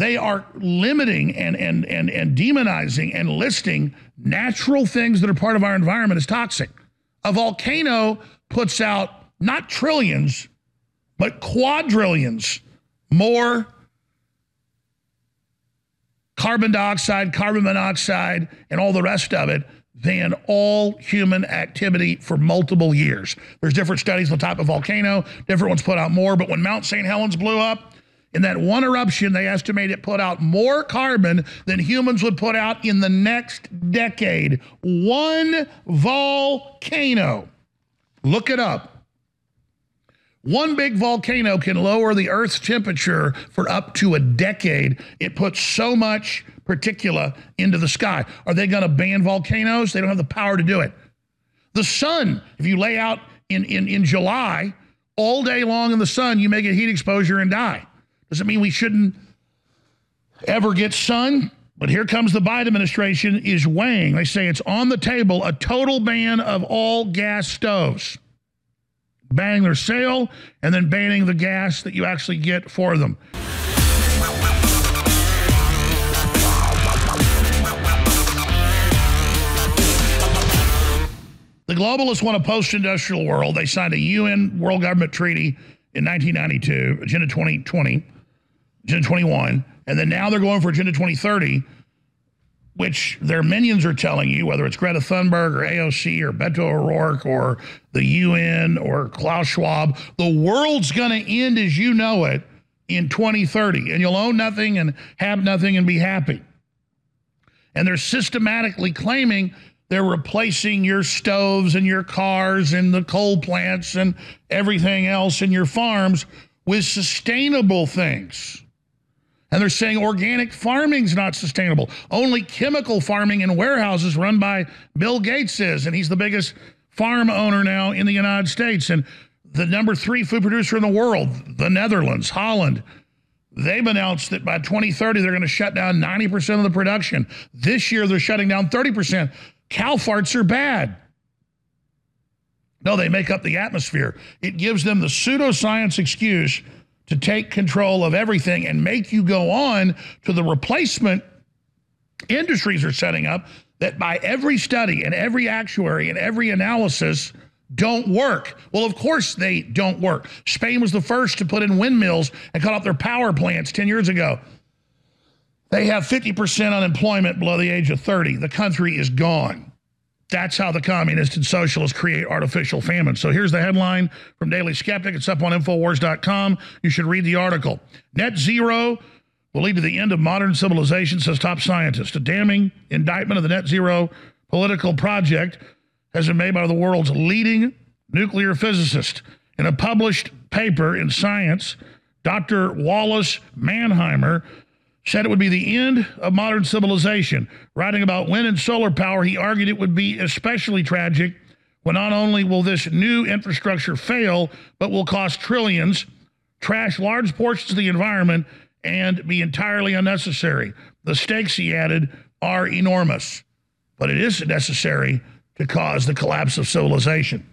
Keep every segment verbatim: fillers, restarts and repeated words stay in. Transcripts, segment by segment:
They are limiting and, and, and, and demonizing and listing natural things that are part of our environment as toxic. A volcano puts out not trillions, but quadrillions more carbon dioxide, carbon monoxide, and all the rest of it than all human activity for multiple years. There's different studies on the type of volcano. Different ones put out more. But when Mount Saint Helens blew up, in that one eruption, they estimate it put out more carbon than humans would put out in the next decade. One volcano. Look it up. One big volcano can lower the Earth's temperature for up to a decade. It puts so much particulate into the sky. Are they going to ban volcanoes? They don't have the power to do it. The sun, if you lay out in, in, in July, all day long in the sun, you may get heat exposure and die. Does it mean we shouldn't ever get sun? But here comes the Biden administration is weighing. They say it's on the table, a total ban of all gas stoves. Banning their sale and then banning the gas that you actually get for them. The globalists want a post-industrial world. They signed a U N World Government Treaty in nineteen ninety-two, Agenda twenty twenty, Agenda twenty-one, and then now they're going for Agenda twenty thirty, which their minions are telling you, whether it's Greta Thunberg or A O C or Beto O'Rourke or the U N or Klaus Schwab, the world's going to end as you know it in twenty thirty, and you'll own nothing and have nothing and be happy. And they're systematically claiming they're replacing your stoves and your cars and the coal plants and everything else in your farms with sustainable things. And they're saying organic farming's not sustainable. Only chemical farming in warehouses run by Bill Gates is, and he's the biggest farm owner now in the United States. And the number three food producer in the world, the Netherlands, Holland, they've announced that by twenty thirty, they're going to shut down ninety percent of the production. This year, they're shutting down thirty percent. Cow farts are bad. No, they make up the atmosphere. It gives them the pseudoscience excuse to take control of everything and make you go on to the replacement industries are setting up that by every study and every actuary and every analysis don't work. Well, of course they don't work. Spain was the first to put in windmills and cut off their power plants ten years ago. They have fifty percent unemployment below the age of thirty. The country is gone. That's how the communists and socialists create artificial famine. So here's the headline from Daily Skeptic. It's up on Infowars dot com. You should read the article. Net zero will lead to the end of modern civilization, says top scientist. A damning indictment of the net zero political project has been made by the world's leading nuclear physicist. In a published paper in Science, Doctor Wallace Mannheimer said it would be the end of modern civilization. Writing about wind and solar power, he argued it would be especially tragic when not only will this new infrastructure fail, but will cost trillions, trash large portions of the environment, and be entirely unnecessary. The stakes, he added, are enormous, but it is necessary to cause the collapse of civilization.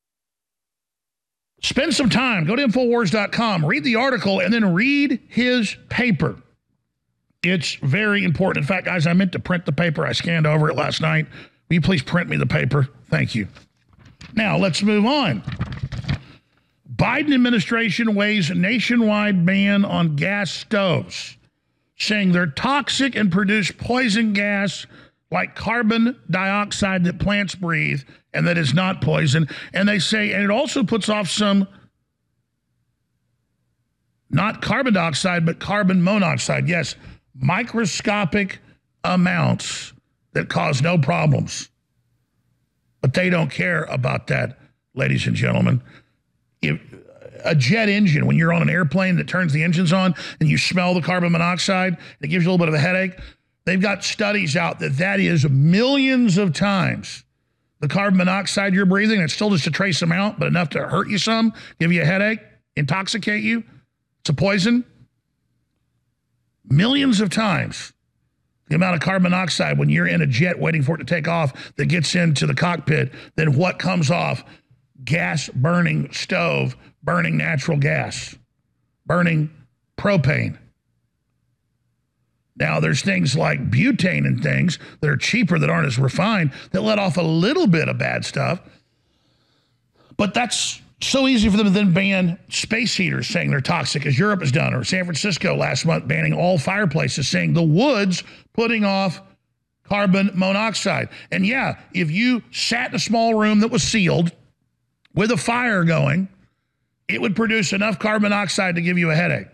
Spend some time, go to Infowars dot com, read the article, and then read his paper. It's very important. In fact, guys, I meant to print the paper. I scanned over it last night. Will you please print me the paper? Thank you. Now, let's move on. Biden administration weighs nationwide ban on gas stoves, saying they're toxic and produce poison gas like carbon dioxide that plants breathe and that is not poison. And they say, and it also puts off some, not carbon dioxide, but carbon monoxide. Yes, microscopic amounts that cause no problems. But they don't care about that, ladies and gentlemen. If a jet engine, when you're on an airplane that turns the engines on and you smell the carbon monoxide, it gives you a little bit of a headache. They've got studies out that that is millions of times the carbon monoxide you're breathing. It's still just a trace amount, but enough to hurt you some, give you a headache, intoxicate you. It's a poison. Millions of times the amount of carbon monoxide when you're in a jet waiting for it to take off that gets into the cockpit than what comes off gas burning stove, burning natural gas, burning propane. Now, there's things like butane and things that are cheaper, that aren't as refined, that let off a little bit of bad stuff. But that's so easy for them to then ban space heaters, saying they're toxic, as Europe has done, or San Francisco last month banning all fireplaces, saying the wood's putting off carbon monoxide. And yeah, if you sat in a small room that was sealed with a fire going, it would produce enough carbon monoxide to give you a headache.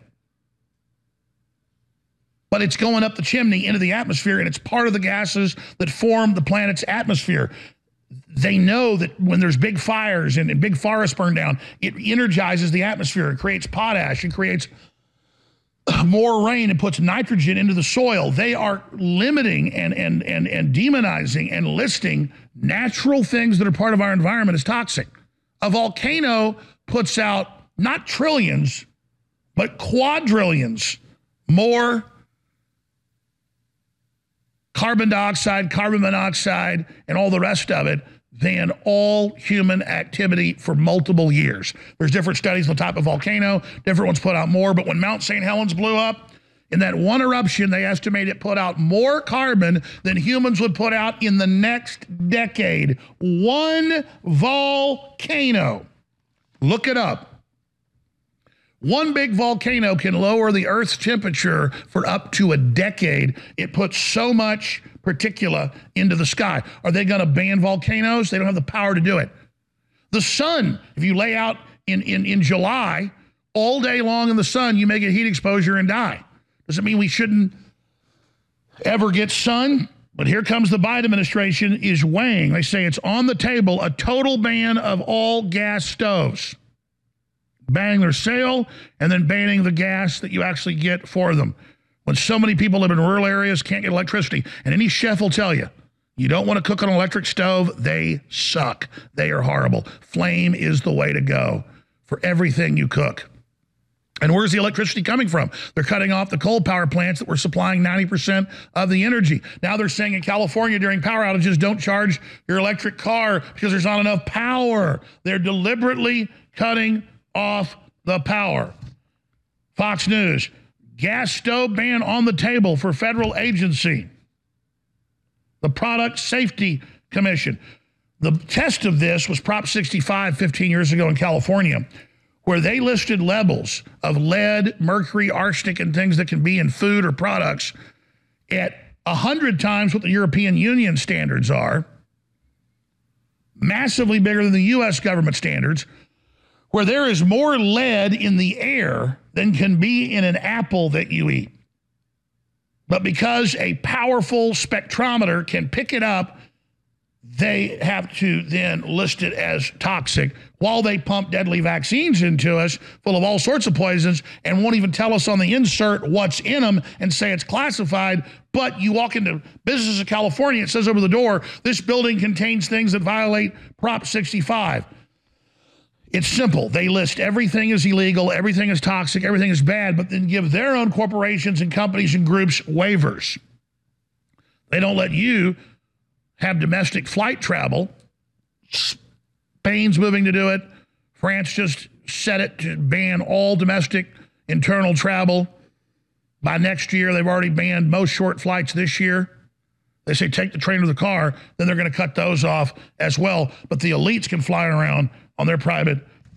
But it's going up the chimney into the atmosphere, and it's part of the gases that form the planet's atmosphere. They know that when there's big fires and, and big forests burn down, it energizes the atmosphere. It creates potash. It creates more rain and puts nitrogen into the soil. They are limiting and, and, and, and demonizing and listing natural things that are part of our environment as toxic. A volcano puts out not trillions, but quadrillions more carbon dioxide, carbon monoxide, and all the rest of it than all human activity for multiple years. There's different studies on the top of volcano. Different ones put out more. But when Mount Saint Helens blew up, in that one eruption, they estimate it put out more carbon than humans would put out in the next decade. One volcano. Look it up. One big volcano can lower the Earth's temperature for up to a decade. It puts so much particulate into the sky. Are they going to ban volcanoes? They don't have the power to do it. The sun, if you lay out in, in, in July, all day long in the sun, you may get heat exposure and die. Does it mean we shouldn't ever get sun? But here comes the Biden administration is weighing. They say it's on the table, a total ban of all gas stoves. Banning their sale, and then banning the gas that you actually get for them. When so many people live in rural areas, can't get electricity. And any chef will tell you, you don't want to cook on an electric stove. They suck. They are horrible. Flame is the way to go for everything you cook. And where's the electricity coming from? They're cutting off the coal power plants that were supplying ninety percent of the energy. Now they're saying in California during power outages, don't charge your electric car because there's not enough power. They're deliberately cutting off the power. Fox News, gas stove ban on the table for federal agency. The Product Safety Commission. The test of this was Prop sixty-five fifteen years ago in California, where they listed levels of lead, mercury, arsenic, and things that can be in food or products at one hundred times what the European Union standards are, massively bigger than the U S government standards, where there is more lead in the air than can be in an apple that you eat. But because a powerful spectrometer can pick it up, they have to then list it as toxic while they pump deadly vaccines into us full of all sorts of poisons and won't even tell us on the insert what's in them and say it's classified. But you walk into businesses in California, it says over the door, this building contains things that violate Prop sixty-five. It's simple. They list everything as illegal, everything is toxic, everything is bad, but then give their own corporations and companies and groups waivers. They don't let you have domestic flight travel. Spain's moving to do it. France just set it to ban all domestic internal travel. By next year, they've already banned most short flights this year. They say take the train or the car, then they're going to cut those off as well. But the elites can fly around on their private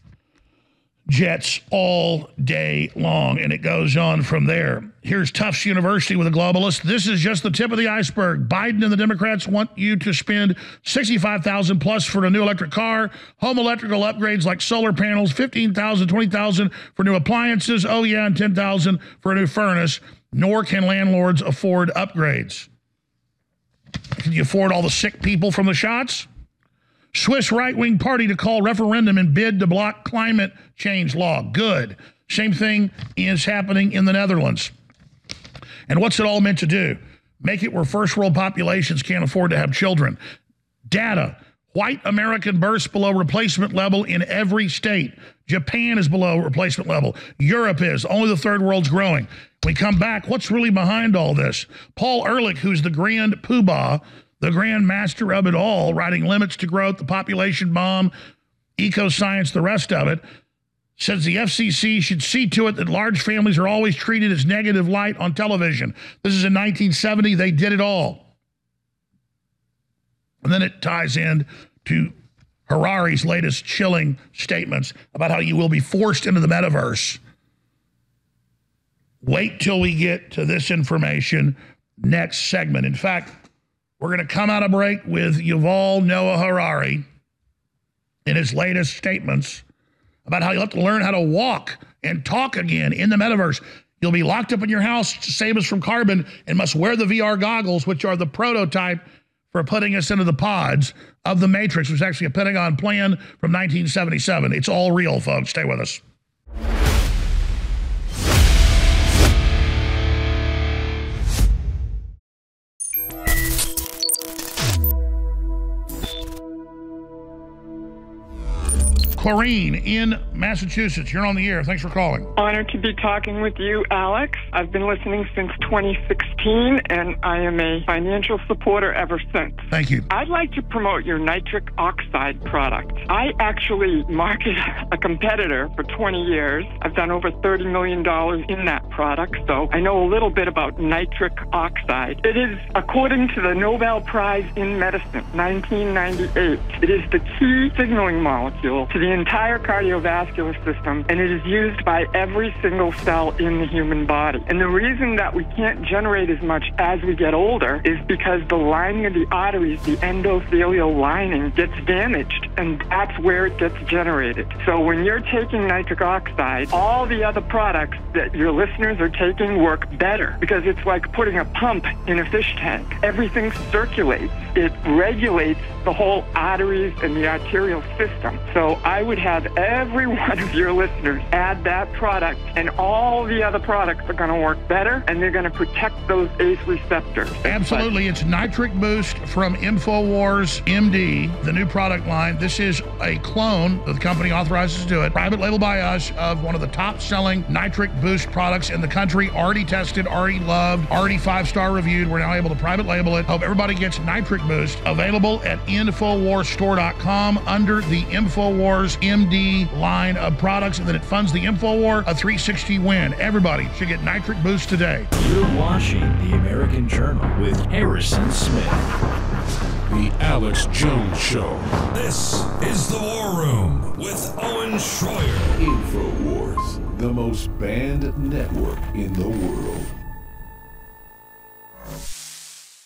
jets all day long, and it goes on from there. Here's Tufts University with a globalist. This is just the tip of the iceberg. Biden and the Democrats want you to spend sixty-five thousand dollars plus for a new electric car, home electrical upgrades like solar panels, fifteen thousand dollars, twenty thousand dollars for new appliances, oh yeah, and ten thousand dollars for a new furnace, nor can landlords afford upgrades. Can you afford all the sick people from the shots? Swiss right-wing party to call referendum and bid to block climate change law. Good. Same thing is happening in the Netherlands. And what's it all meant to do? Make it where first world populations can't afford to have children. Data. White American births below replacement level in every state. Japan is below replacement level. Europe is. Only the third world's growing. When we come back, what's really behind all this? Paul Ehrlich, who's the grand poobah, the grand master of it all, writing Limits to Growth, the population bomb, eco-science, the rest of it, says the F C C should see to it that large families are always treated as negative light on television. This is in nineteen seventy. They did it all. And then it ties in to Harari's latest chilling statements about how you will be forced into the metaverse. Wait till we get to this information next segment. In fact, we're going to come out of break with Yuval Noah Harari in his latest statements about how you'll have to learn how to walk and talk again in the metaverse. You'll be locked up in your house to save us from carbon and must wear the V R goggles, which are the prototype for putting us into the pods of the Matrix, which was actually a Pentagon plan from nineteen seventy-seven. It's all real, folks. Stay with us. Clarine in Massachusetts, you're on the air. Thanks for calling. Honored to be talking with you, Alex. I've been listening since twenty sixteen, and I am a financial supporter ever since. Thank you. I'd like to promote your nitric oxide product. I actually market a competitor for twenty years. I've done over thirty million dollars in that product, so I know a little bit about nitric oxide. It is, according to the Nobel Prize in Medicine, nineteen ninety-eight, it is the key signaling molecule to the entire cardiovascular system, and it is used by every single cell in the human body. And the reason that we can't generate as much as we get older is because the lining of the arteries, the endothelial lining, gets damaged, and that's where it gets generated. So when you're taking nitric oxide, all the other products that your listeners are taking work better, because it's like putting a pump in a fish tank. Everything circulates. It regulates the whole arteries and the arterial system. So I would have every one of your listeners add that product, and all the other products are going to work better, and they're going to protect those A C E receptors. Absolutely. It's Nitric Boost from InfoWars M D, the new product line. This is a clone that the company authorizes to do it. Private label by us of one of the top-selling Nitric Boost products in the country. Already tested, already loved, already five-star reviewed. We're now able to private label it. Hope everybody gets Nitric Boost. Available at Infowars Store dot com under the InfoWars M D line of products, and then it funds the InfoWar a three sixty win. Everybody should get Nitric Boost today. You're watching The American Journal with Harrison Smith. The Alex Jones Show. This is The War Room with Owen Schroyer. InfoWars, the most banned network in the world.